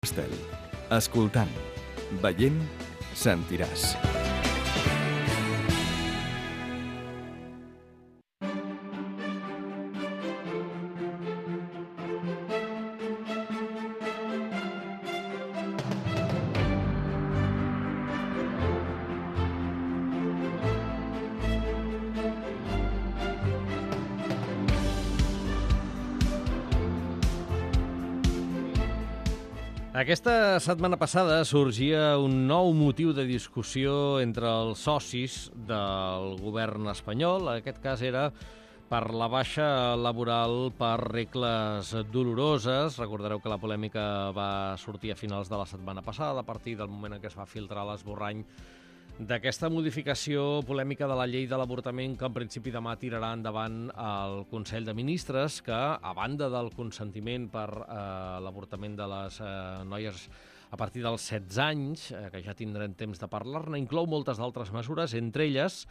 Estel. Escoltant, veient, sentiràs. Aquesta setmana passada sorgia un nou motiu de discussió entre els socis del govern espanyol. En aquest cas era per la baixa laboral per regles doloroses. Recordareu que la polèmica va sortir a finals de la setmana passada, a partir del moment en què es va filtrar l'esborrany d'aquesta modificació polèmica de la llei de l'avortament que en principi demà tirarà endavant el Consell de Ministres, que a banda del consentiment per l'avortament de les noies a partir dels 16 anys, que ja tindrem temps de parlar-ne, inclou moltes d'altres mesures, entre elles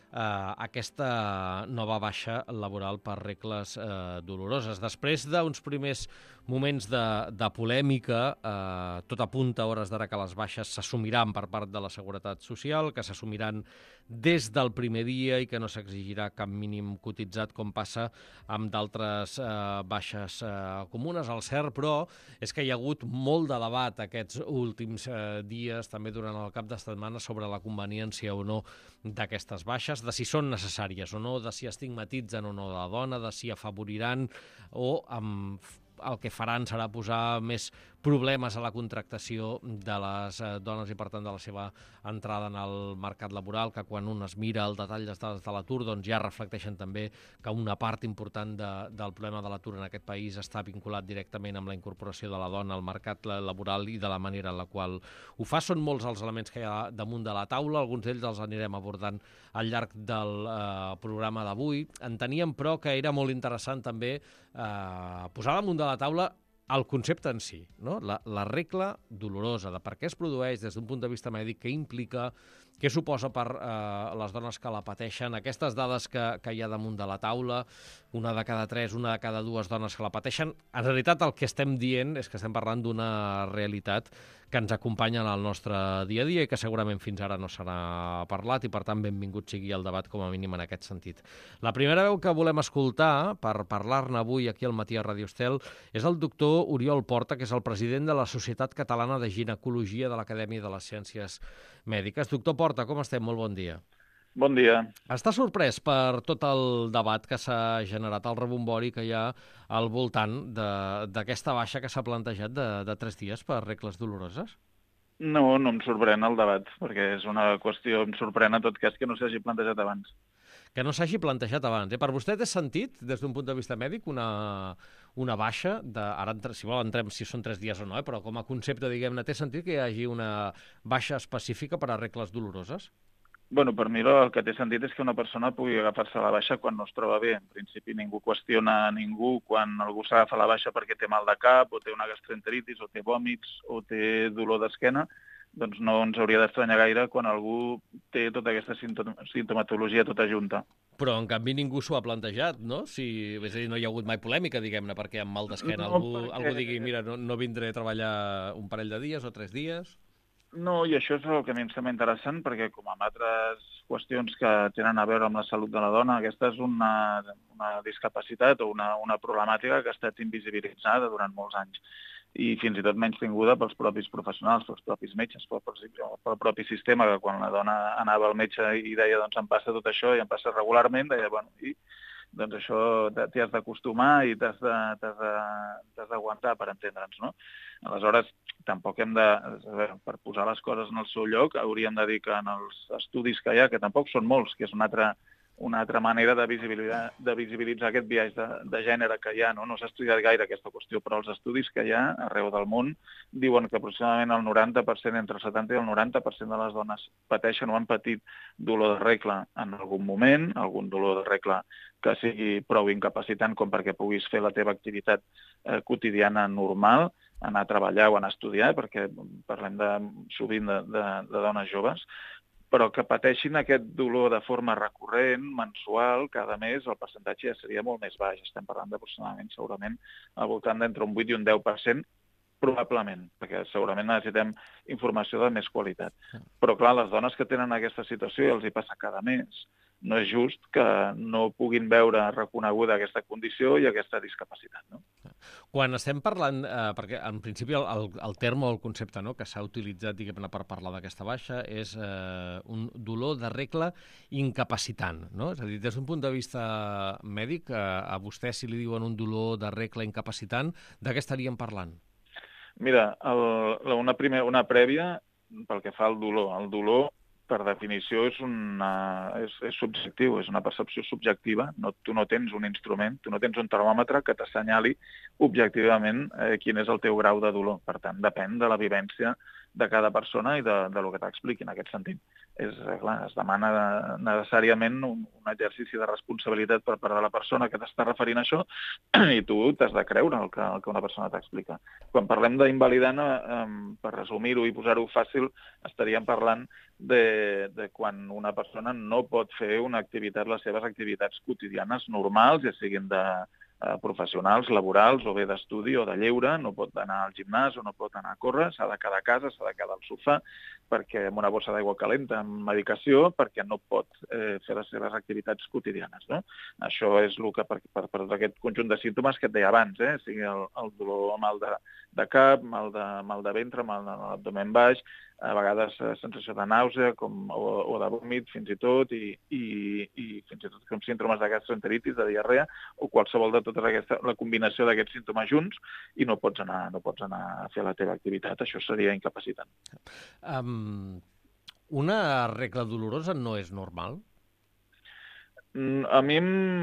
aquesta nova baixa laboral per regles doloroses. Després d'uns primers moments de polèmica, tot apunta a hores d'ara que les baixes s'assumiran per part de la Seguretat Social, que s'assumiran des del primer dia i que no s'exigirà cap mínim cotitzat com passa amb d'altres baixes comunes. El cert, però, és que hi ha hagut molt de debat aquests últims dies, també durant el cap de setmana, sobre la conveniència o no d'aquestes baixes, de si són necessàries o no, de si estigmatitzen o no la dona, de si afavoriran o el que faran serà posar més problemes a la contractació de les dones i, per tant, de la seva entrada en el mercat laboral, que quan un es mira el detall de l'atur, doncs ja reflecteixen també que una part important del problema de l'atur en aquest país està vinculat directament amb la incorporació de la dona al mercat laboral i de la manera en la qual ho fa. Són molts els elements que hi ha damunt de la taula, alguns d'ells els anirem abordant al llarg del programa d'avui. Enteníem, però, que era molt interessant també posar damunt de la taula el concepte en si, no? La regla dolorosa, de per què es produeix des d'un punt de vista mèdic, què implica, què suposa per les dones que la pateixen, aquestes dades que hi ha damunt de la taula, una de cada 3, una de cada 2 dones que la pateixen. En realitat el que estem dient és que estem parlant d'una realitat que ens acompanya en el nostre dia a dia i que segurament fins ara no s'ha parlat i, per tant, benvingut sigui el debat com a mínim en aquest sentit. La primera veu que volem escoltar per parlar-ne avui aquí al Matí a Radio Estel és el doctor Oriol Porta, que és el president de la Societat Catalana de Ginecologia de l'Acadèmia de les Ciències Mèdiques. Doctor Porta, com estem? Molt bon dia. Bon dia. Està sorprès per tot el debat que s'ha generat, el rebombori que hi ha al voltant d'aquesta baixa que s'ha plantejat de 3 dies per regles doloroses? No em sorprèn el debat, perquè és una qüestió, em sorprèn en tot cas que no s'hagi plantejat abans. Que no s'hagi plantejat abans. Per vostè té sentit, des d'un punt de vista mèdic, una baixa, ara si vol entrem si són 3 dies o no, però com a concepte, diguem-ne, té sentit que hi hagi una baixa específica per a regles doloroses? Bueno, per mi el que té sentit és que una persona pugui agafar-se la baixa quan no es troba bé. En principi ningú qüestiona a ningú quan algú s'agafa la baixa perquè té mal de cap, o té una gastroenteritis, o té vòmits, o té dolor d'esquena. Doncs no ens hauria d'estranyar gaire quan algú té tota aquesta sintomatologia tota junta. Però, en canvi, ningú s'ho ha plantejat, no? És a dir, no hi ha hagut mai polèmica, diguem-ne, perquè amb mal d'esquena algú digui, mira, no vindré a treballar un parell de dies o 3 dies... No, i això és el que a mi em sembla interessant, perquè com amb altres qüestions que tenen a veure amb la salut de la dona, aquesta és una discapacitat o una problemàtica que ha estat invisibilitzada durant molts anys i fins i tot menys tinguda pels propis professionals, pels propis metges, pel propi sistema, que quan la dona anava al metge i deia, doncs em passa tot això i em passa regularment, deia, bueno, i doncs això t'hi has d'acostumar i t'has d'aguantar, per entendre'ns, no? Aleshores, tampoc hem de... Per posar les coses en el seu lloc, hauríem de dir que en els estudis que hi ha, que tampoc són molts, que és una altra manera de visibilitzar aquest biaix de gènere que hi ha, no s'ha estudiat gaire aquesta qüestió, però els estudis que hi ha arreu del món diuen que aproximadament el 90%, entre el 70 i el 90% de les dones pateixen o han patit dolor de regla en algun moment, algun dolor de regla que sigui prou incapacitant com perquè puguis fer la teva activitat quotidiana normal, anar a treballar o anar a estudiar, perquè parlem sovint de dones joves, però que pateixin aquest dolor de forma recurrent, mensual, cada mes, el percentatge ja seria molt més baix. Estem parlant d'aproximadament, segurament, al voltant d'entre un 8 i un 10%, probablement, perquè segurament necessitem informació de més qualitat. Però, clar, les dones que tenen aquesta situació i els hi passa cada mes, no és just que no puguin veure reconeguda aquesta condició i aquesta discapacitat, no? Quan estem parlant, perquè en principi el terme o el concepte, no, que s'ha utilitzat, diguem-ne, per parlar d'aquesta baixa és un dolor de regla incapacitant, no? És a dir, des d'un punt de vista mèdic, a vostè si li diuen un dolor de regla incapacitant, de què estaríem parlant? Mira, una prèvia pel que fa al dolor. El dolor, per definició, és subjectiu, és una percepció subjectiva. Tu no tens un instrument, tu no tens un termòmetre que t'assenyali objectivament quin és el teu grau de dolor. Per tant, depèn de la vivència de cada persona i del que t'expliqui en aquest sentit. Clar, es demana necessàriament un exercici de responsabilitat per part de la persona que t'està referint a això i tu t'has de creure el que una persona t'explica. Quan parlem d'invalidant, per resumir-ho i posar-ho fàcil, estaríem parlant de quan una persona no pot fer les seves activitats quotidianes normals, ja siguin professionals, laborals, o bé d'estudi o de lleure, no pot anar al gimnàs o no pot anar a córrer, s'ha de quedar a casa, s'ha de quedar al sofà, perquè amb una bossa d'aigua calenta, amb medicació, perquè no pot fer les seves activitats quotidianes, no? Això és el que, per aquest conjunt de símptomes que et deia abans, sigui el dolor, mal de cap, mal de ventre, mal de l'abdomen baix, a vegades sensació de nàusea o de vòmit, fins i tot, i fins i tot com símptomes de gastroenteritis, de diarrea, o qualsevol de la combinació d'aquests símptomes junts, i no pots anar a fer la teva activitat. Això seria incapacitant. Una regla dolorosa no és normal? A mi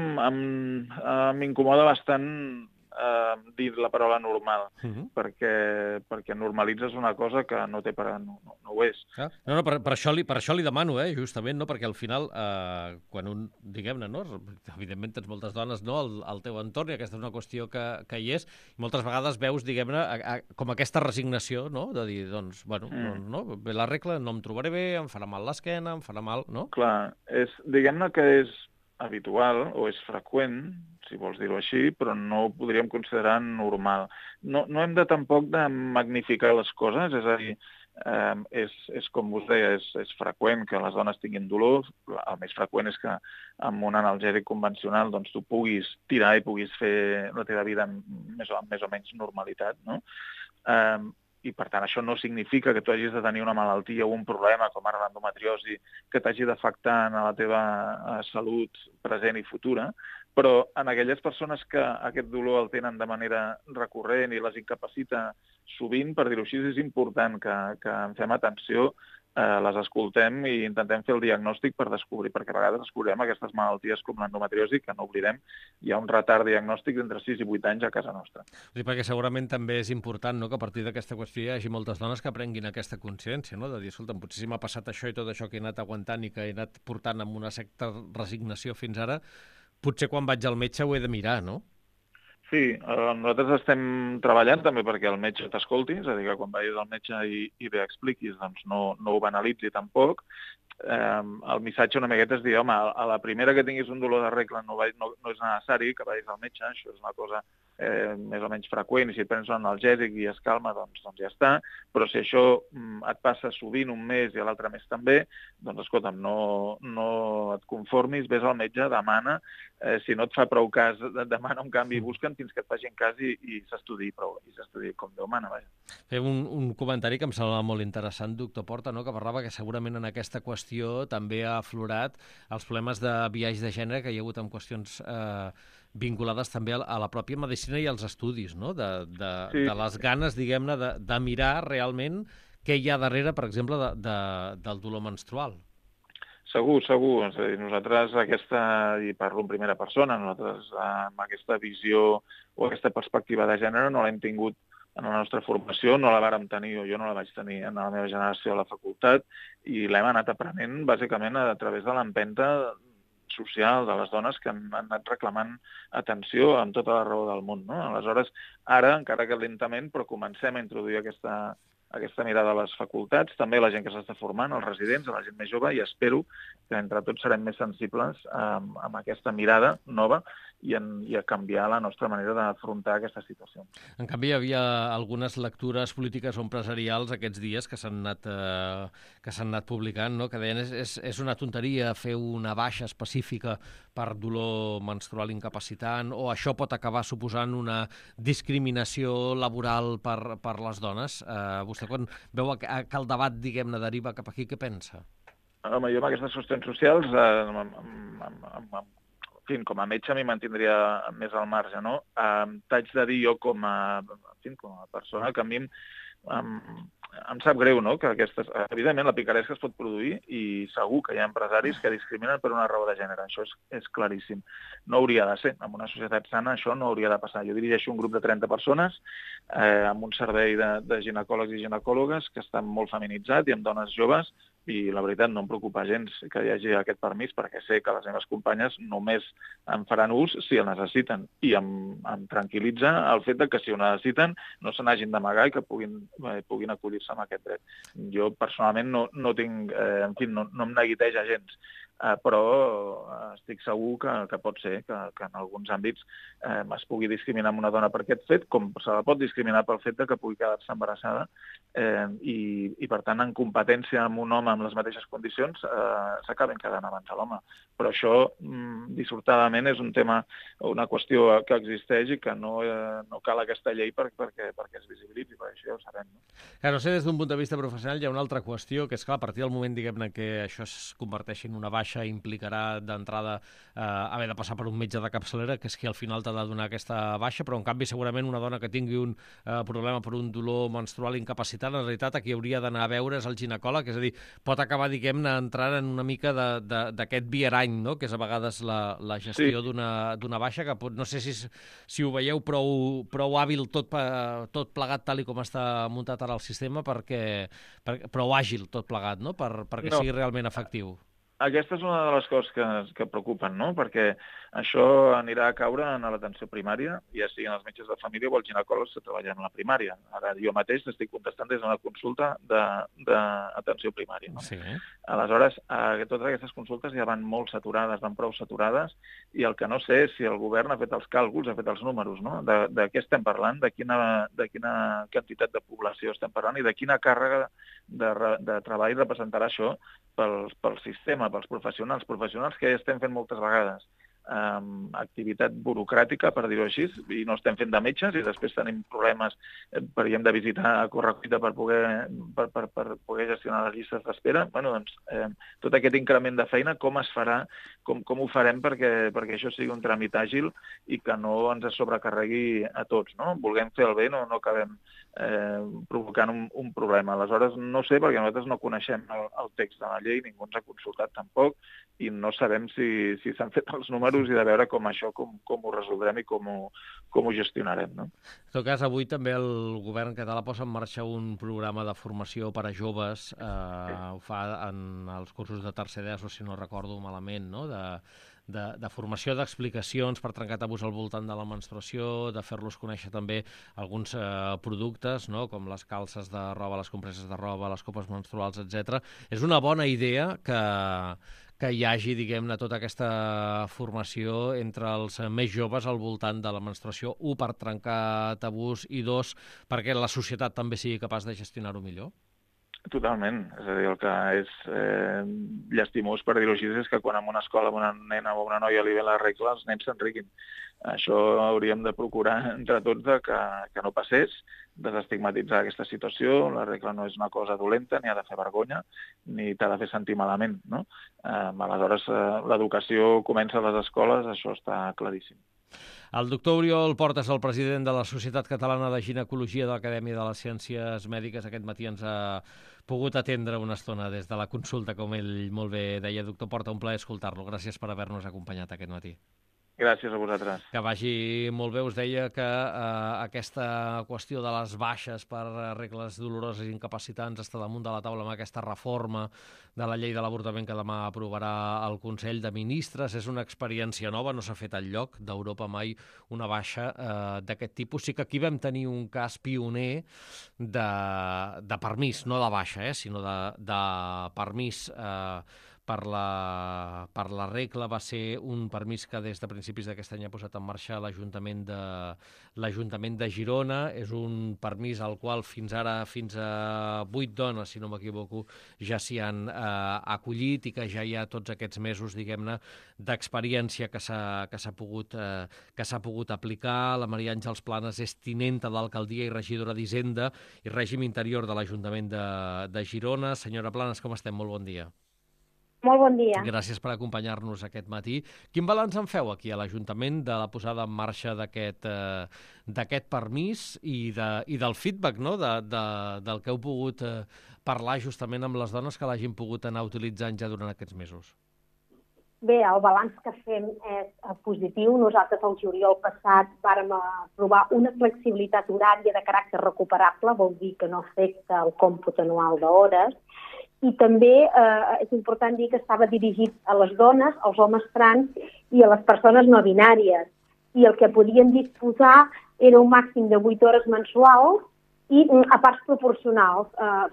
m'incomoda bastant dir la paraula normal, perquè normalitzes una cosa que no ho és. No, per això li demano, justament, no? Perquè al final, quan un, diguem-ne, no? Evidentment tens moltes dones, no?, al teu entorn, i aquesta és una qüestió que hi és, i moltes vegades veus, diguem-ne, com aquesta resignació, no?, de dir, doncs, bueno, no, ve la regla, no em trobaré bé, em farà mal l'esquena, em farà mal, no? Clar, diguem-ne que és habitual o és freqüent, si vols dir-ho així, però no ho podríem considerar normal. No hem de tampoc de magnificar les coses, és a dir, és com us deia, és freqüent que les dones tinguin dolor. El més freqüent és que amb un analgèsic convencional doncs, tu puguis tirar i puguis fer la teva vida amb més o menys normalitat, no? I, per tant, això no significa que tu hagis de tenir una malaltia o un problema, com ara l'endometriosi, que t'hagi d'afectar en la teva salut present i futura, però en aquelles persones que aquest dolor el tenen de manera recurrent i les incapacita sovint, per dir-ho així, és important que en fem atenció, les escoltem i intentem fer el diagnòstic per descobrir, perquè a vegades descobrirem aquestes malalties com l'endometriosi, que no oblidem, hi ha un retard diagnòstic d'entre 6 i 8 anys a casa nostra. Sí, perquè segurament també és important, no?, que a partir d'aquesta qüestió hi hagi moltes dones que prenguin aquesta consciència, no?, de dir, escolta, potser si m'ha passat això i tot això que he anat aguantant i que he anat portant amb una certa resignació fins ara, potser quan vaig al metge ho he de mirar, no? Sí, nosaltres estem treballant també perquè el metge t'escolti, és a dir, que quan vagis al metge i bé expliquis, doncs no ho banalitzi tampoc. El missatge una miqueta és dir, home, a la primera que tinguis un dolor de regla no és necessari que vagis al metge, això és una cosa més o menys freqüent, i si et prens un analgèsic i es calma, doncs ja està, però si això et passa sovint un mes i l'altre mes també, doncs escolta'm, no et conformis, vés al metge, demana, si no et fa prou cas, demana un canvi i busca'm fins que et facin cas i s'estudiï com Déu mana, vaja. Fer un comentari que em sembla molt interessant, doctor Porta, no?, que parlava que segurament en aquesta qüestió també ha aflorat els problemes de biaix de gènere que hi ha hagut en qüestions vinculades també a la pròpia medicina i als estudis, no?, de les ganes, diguem-ne, de mirar realment què hi ha darrere, per exemple, del dolor menstrual. Segur. És a dir, nosaltres i parlo en primera persona, nosaltres amb aquesta visió o aquesta perspectiva de gènere no l'hem tingut en la nostra formació, no la vàrem tenir, o jo no la vaig tenir en la meva generació a la facultat, i l'hem anat aprenent bàsicament a través de l'empenta social de les dones que han anat reclamant atenció amb tota la raó del món, no? Aleshores, ara, encara que lentament, però comencem a introduir aquesta mirada a les facultats, també a la gent que s'està formant, als residents, a la gent més jove, i espero que entre tots serem més sensibles amb aquesta mirada nova i a canviar la nostra manera d'afrontar aquesta situació. En canvi, hi havia algunes lectures polítiques o empresarials aquests dies que s'han anat publicant, no? Que deien és una tonteria fer una baixa específica per dolor menstrual incapacitant, o això pot acabar suposant una discriminació laboral per les dones. Vostè, quan veu que el debat, diguem-ne, deriva cap aquí, què pensa? Home, jo amb aquestes qüestions socials, com a metge m'hi mantindria més al marge, no? T'haig de dir jo com a persona que a mi em sap greu, no?, que evidentment la picaresca es pot produir i segur que hi ha empresaris que discriminen per una raó de gènere, això és claríssim. No hauria de ser, en una societat sana això no hauria de passar. Jo dirigeixo un grup de 30 persones amb un servei de ginecòlegs i ginecòlogues que estan molt feminitzat i amb dones joves, i la veritat no em preocupa gens que hi hagi aquest permís perquè sé que les meves companyes només en faran ús si el necessiten, i em tranquil·litza el fet que si ho necessiten no se n'hagin d'amagar i que puguin acollir-se amb aquest dret. Jo personalment no tinc, no em neguiteja gens, però estic segur que pot ser que en alguns àmbits es pugui discriminar amb una dona per aquest fet, com se la pot discriminar pel fet que pugui quedar-se embarassada, i per tant en competència amb un home amb les mateixes condicions s'acaben quedant abans a l'home. Però això, dissortadament, és un tema, una qüestió que existeix i que no cal aquesta llei perquè es visibilitzi, perquè això ja ho sabem. No sé, des d'un punt de vista professional hi ha una altra qüestió, que és clar, a partir del moment, diguem-ne, que això es converteixi en una baixa, implicarà d'entrada haver de passar per un metge de capçalera, que és qui al final t'ha de donar aquesta baixa, però en canvi segurament una dona que tingui un problema per un dolor menstrual incapacitat, en realitat a qui hauria d'anar a veure és el ginecòleg, és a dir, pot acabar, diguem-ne, entrant en una mica d'aquest vierany, no?, que és a vegades la gestió d'una baixa, que no sé si ho veieu prou hàbil tot plegat tal i com està muntat ara el sistema, prou àgil tot plegat, no?, perquè sigui realment efectiu. Aquesta és una de les coses que preocupen, no?, perquè això anirà a caure en l'atenció primària, ja siguin els metges de família o els ginecòlegs que treballen a la primària. Ara jo mateix estic contestant des d'una consulta d'atenció primària. No? Sí. Aleshores, totes aquestes consultes ja van molt saturades, van prou saturades, i el que no sé és si el govern ha fet els càlculs, ha fet els números, no?, de què estem parlant, de quina quantitat de població estem parlant i de quina càrrega de treball representarà això pel sistema, pels professionals que ja estem fent moltes vegades activitat burocràtica, per dir-ho així, i no estem fent de metges, i després tenim problemes perquè hem de visitar a correcuita per poder gestionar les llistes d'espera. Doncs tot aquest increment de feina, com es farà, com ho farem perquè això sigui un tràmit àgil i que no ens sobrecarregui a tots, no? Volguem fer el bé, no acabem provocant un problema. Aleshores, no sé, perquè nosaltres no coneixem el text de la llei, ningú ens ha consultat tampoc, i no sabem si s'han fet els números i de veure com ho resoldrem i com ho gestionarem. No? En tot cas, avui també el govern català posa en marxa un programa de formació per a joves, ho fa en els cursos de tercer d'ESO, si no recordo malament, no?, de formació, d'explicacions per trencar tabús al voltant de la menstruació, de fer-los conèixer també alguns productes, no?, com les calces de roba, les compreses de roba, les copes menstruals, etc. És una bona idea que hi hagi, diguem-ne, tota aquesta formació entre els més joves al voltant de la menstruació, 1, per trencar tabús, i 2, perquè la societat també sigui capaç de gestionar-ho millor? Totalment. És a dir, el que és llastimós, per dir-ho així, és que quan en una escola a una nena o una noia li ve la regla, els nens s'enriquin. Això hauríem de procurar entre tots que no passés, desestigmatitzar aquesta situació. La regla no és una cosa dolenta, ni ha de fer vergonya, ni t'ha de fer sentir malament, no? Aleshores, l'educació comença a les escoles, això està claríssim. El doctor Oriol Porta és el president de la Societat Catalana de Ginecologia de l'Acadèmia de les Ciències Mèdiques. Aquest matí ens ha pogut atendre una estona des de la consulta, com ell molt bé deia. Doctor Porta, un plaer escoltar-lo. Gràcies per haver-nos acompanyat aquest matí. Gràcies a vosaltres. Que vagi molt bé. Us deia que aquesta qüestió de les baixes per regles doloroses i incapacitants està damunt de la taula amb aquesta reforma de la llei de l'avortament que demà aprovarà el Consell de Ministres. És una experiència nova, no s'ha fet enlloc d'Europa mai una baixa d'aquest tipus. Sí que aquí vam tenir un cas pioner de permís, no de baixa, sinó de permís per la regla. Va ser un permís que des de principis d'aquest any ha posat en marxa l'Ajuntament de Girona. És un permís al qual fins ara fins a 8 dones, si no m'equivoco, ja s'hi han acollit i que ja hi ha tots aquests mesos, diguem-ne, d'experiència que s'ha pogut aplicar. La Maria Àngels Planes és tinenta d'alcaldia i regidora d'Hisenda i règim interior de l'Ajuntament de Girona. Senyora Planes, com estem? Molt bon dia. Molt bon dia. Gràcies per acompanyar-nos aquest matí. Quin balanç en feu aquí a l'Ajuntament de la posada en marxa d'aquest permís i del feedback, no? del que heu pogut parlar justament amb les dones que l'hagin pogut anar utilitzant ja durant aquests mesos? Bé, el balanç que fem és positiu. Nosaltres el juliol passat vàrem aprovar una flexibilitat horària de caràcter recuperable, vol dir que no afecta el còmput anual d'hores. I també és important dir que estava dirigit a les dones, als homes trans i a les persones no binàries. I el que podien disposar era un màxim de 8 hores mensuals i a parts proporcionals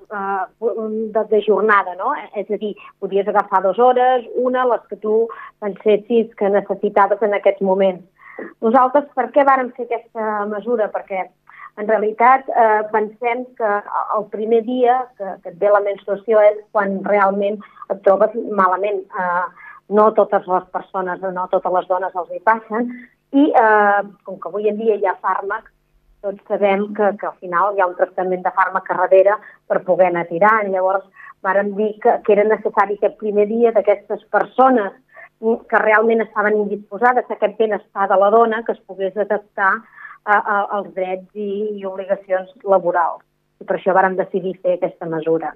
de jornada, no? És a dir, podies agafar 2 hores, una, les que tu pensessis que necessitaves en aquests moments. Nosaltres, per què vàrem fer aquesta mesura? Perquè en realitat, pensem que el primer dia que et ve la menstruació és quan realment et trobes malament. No totes les persones, no totes les dones els hi passen. I com que avui en dia hi ha fàrmacs, tots sabem que al final hi ha un tractament de fàrmac a darrere per poder anar tirant. Llavors, vàrem dir que era necessari aquest primer dia d'aquestes persones que realment estaven indisposades, aquest benestar de la dona, que es pogués adaptar als drets i obligacions laborals. I per això vàrem decidir fer aquesta mesura.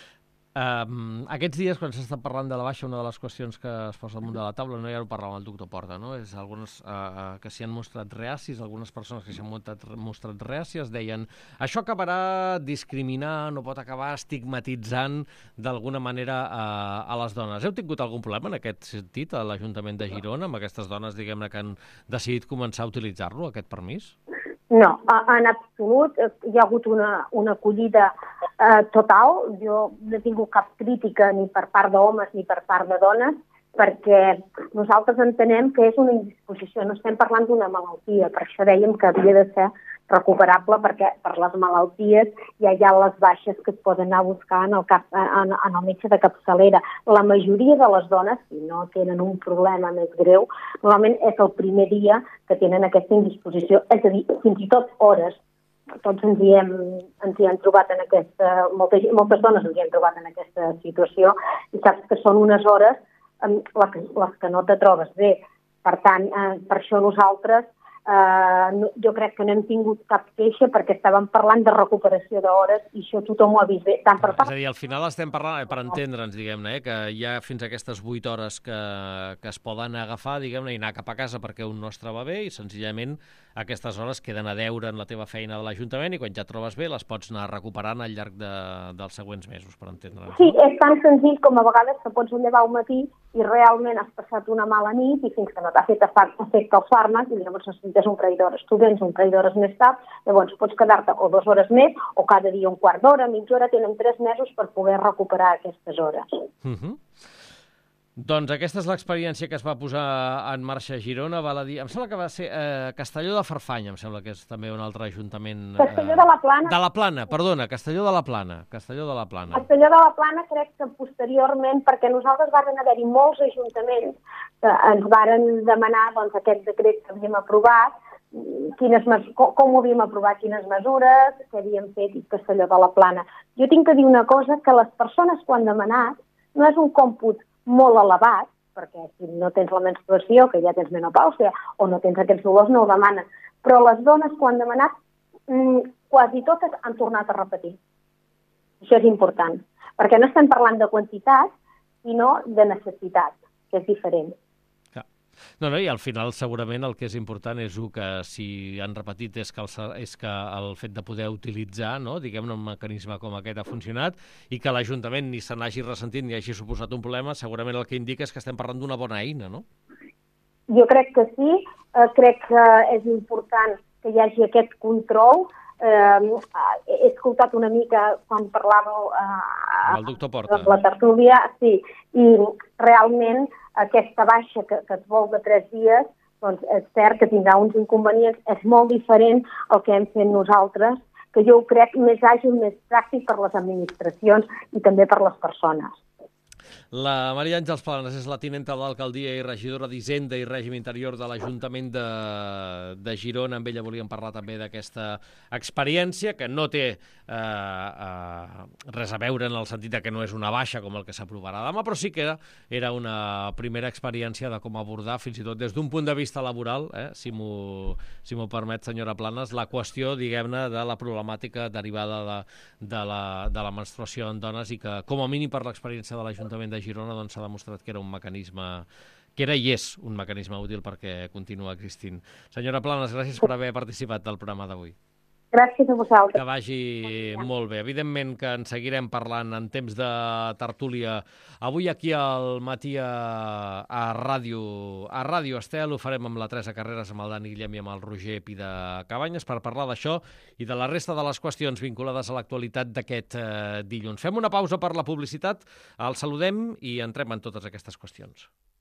Aquests dies, quan s'està parlant de la baixa, una de les qüestions que es posa damunt de la taula, no, ja ho parlàvem el doctor Porta, no? És algunes que s'hi han mostrat reacis, algunes persones que s'hi han mostrat reacis deien això acabarà discriminant o pot acabar estigmatitzant d'alguna manera a les dones. Heu tingut algun problema en aquest sentit a l'Ajuntament de Girona, amb aquestes dones, diguem-ne, que han decidit començar a utilitzar-lo, aquest permís? No, en absolut. Hi ha hagut una acollida total. Jo no he tingut cap crítica ni per part d'homes ni per part de dones, perquè nosaltres entenem que és una indisposició. No estem parlant d'una malaltia, per això dèiem que havia de ser recuperable, perquè per les malalties ja hi ha les baixes que es poden anar a buscar en el metge de capçalera. La majoria de les dones, si no tenen un problema més greu, normalment és el primer dia que tenen aquesta indisposició, és a dir, fins i tot hores. Tots ens hi hem trobat en moltes dones ens hi hem trobat en aquesta situació i saps que són unes hores les que no te trobes bé. Per tant, per això nosaltres jo crec que no hem tingut cap queixa perquè estàvem parlant de recuperació d'hores i això tothom ho ha vist bé. És a dir, al final estem parlant, per entendre'ns, diguem-ne, que hi ha fins a aquestes 8 hores que es poden agafar, diguem-ne, i anar cap a casa perquè un no es troba bé i senzillament aquestes hores queden a deure en la teva feina de l'Ajuntament i quan ja et trobes bé les pots anar recuperant al llarg dels següents mesos, per entendre'ns. Sí, és tan senzill com a vegades que pots llevar al matí i realment has passat una mala nit i fins que no t'ha fet efecte el fàrmac i llavors necessites un parell d'hores. Tu vens un parell d'hores més tard, llavors pots quedar-te o 2 hores més o cada dia un quart d'hora, mitja hora, tenen 3 mesos per poder recuperar aquestes hores. Doncs aquesta és l'experiència que es va posar en marxa a Girona, val a dir, em sembla que va ser Castelló de Farfanya, em sembla que és també un altre ajuntament... Castelló de la Plana. De la Plana, perdona, Castelló de la Plana. Castelló de la Plana crec que posteriorment, perquè nosaltres van haver-hi molts ajuntaments que ens varen demanar aquest decret que havíem aprovat, com ho havíem aprovat, quines mesures, què havíem fet i Castelló de la Plana. Jo tinc que dir una cosa, que les persones que ho han demanat no és un còmput molt elevat, perquè si no tens la menstruació, que ja tens menopàusia, o no tens aquests dolors, no ho demanen. Però les dones que ho han demanat, quasi totes han tornat a repetir. Això és important, perquè no estem parlant de quantitat, sinó de necessitat, que és diferent. No, i al final segurament el que és important és que si han repetit és que el fet de poder utilitzar, no, diguem-ne, un mecanisme com aquest ha funcionat i que l'Ajuntament ni se n'hagi ressentit ni hagi suposat un problema, segurament el que indica és que estem parlant d'una bona eina, no? Jo crec que sí, crec que és important que hi hagi aquest control. He escoltat una mica quan parlàveu el doctor Porta. La tertúlia, sí, i realment aquesta baixa que es vol de 3 dies, doncs és cert que tindrà uns inconvenients, és molt diferent al que hem fet nosaltres, que jo ho crec més àgil, més pràctic per les administracions i també per les persones. La Maria Àngels Planes és la tinenta de l'alcaldia i regidora d'Hisenda i Règim Interior de l'Ajuntament de Girona. Amb ella volíem parlar també d'aquesta experiència, que no té res a veure en el sentit que no és una baixa com el que s'aprovarà demà, però sí que era una primera experiència de com abordar, fins i tot des d'un punt de vista laboral, si m'ho permet, senyora Planes, la qüestió, diguem-ne, de la problemàtica derivada de la menstruació en dones i que, com a mínim per l'experiència de l'Ajuntament de Girona, doncs s'ha demostrat que era un mecanisme, que era i és un mecanisme útil perquè continua existint. Senyora Planes, gràcies per haver participat del programa d'avui. Gràcies a vosaltres. Que vagi molt bé. Evidentment que en seguirem parlant en temps de tertúlia. Avui aquí al matí a Ràdio Estel ho farem amb la Teresa Carreras, amb el Dani Guillem i amb el Roger Pi de Cabanyes per parlar d'això i de la resta de les qüestions vinculades a l'actualitat d'aquest dilluns. Fem una pausa per la publicitat, el saludem i entrem en totes aquestes qüestions.